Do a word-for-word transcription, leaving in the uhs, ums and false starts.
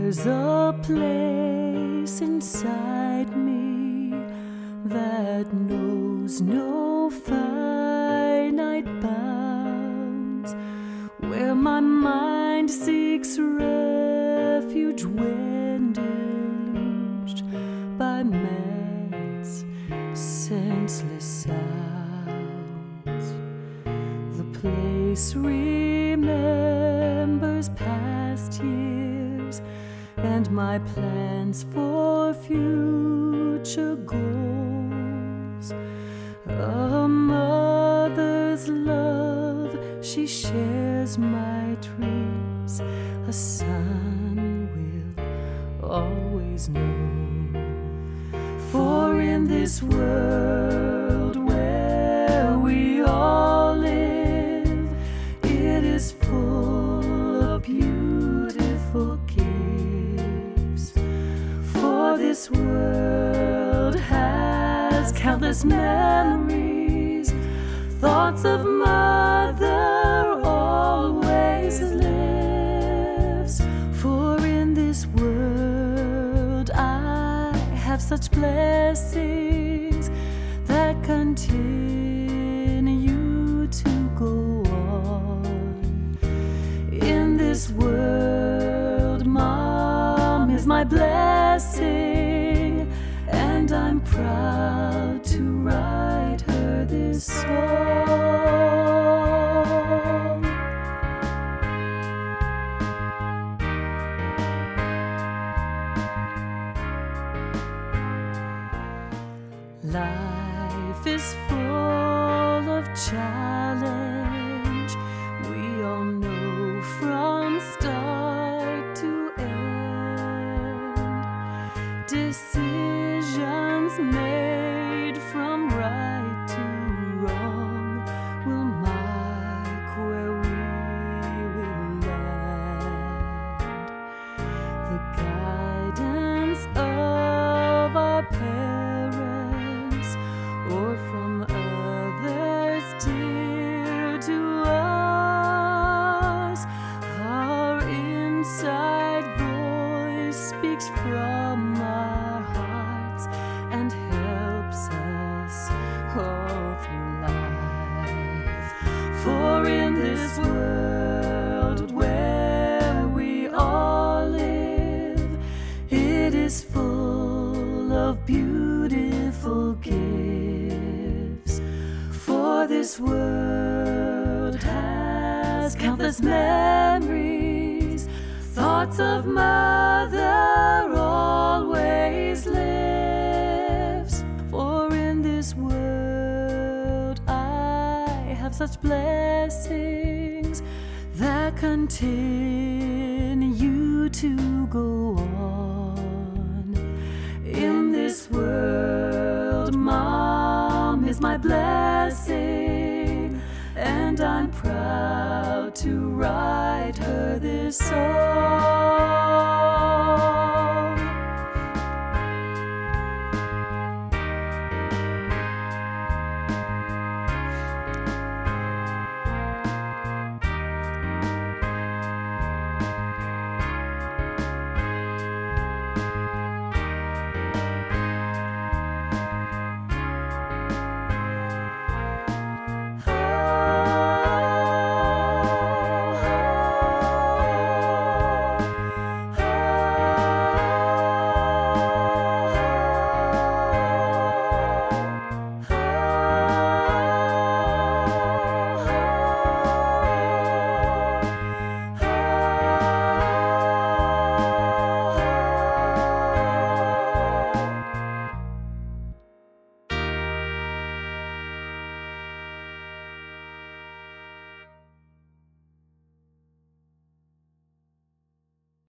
There's a place inside me that knows no finite bounds, where my mind seeks refuge when deluged by man's senseless sounds. The place remembers past years and my plans for future goals. A mother's love, she shares my dreams. A son will always know. For in this world where we all live, it is full of beautiful gifts. For this world has countless memories, thoughts of mother always lives. For in this world I have such blessings that continue to go on. In this world, Mom is my blessing, and I'm proud to write her this song. Life is full of challenge, we all know from start to end. Decisions made from right to wrong will mark where we will land. The guidance of our parents or from others dear to us, our inside voice speaks from our hearts and helps us all through life. For in this world where we all live, it is full of beautiful gifts. For this world has countless memories, thoughts of mother always lives. For in this world I have such blessings that continue to go on. In this world, Mom is my blessing, and I'm proud to write her this song.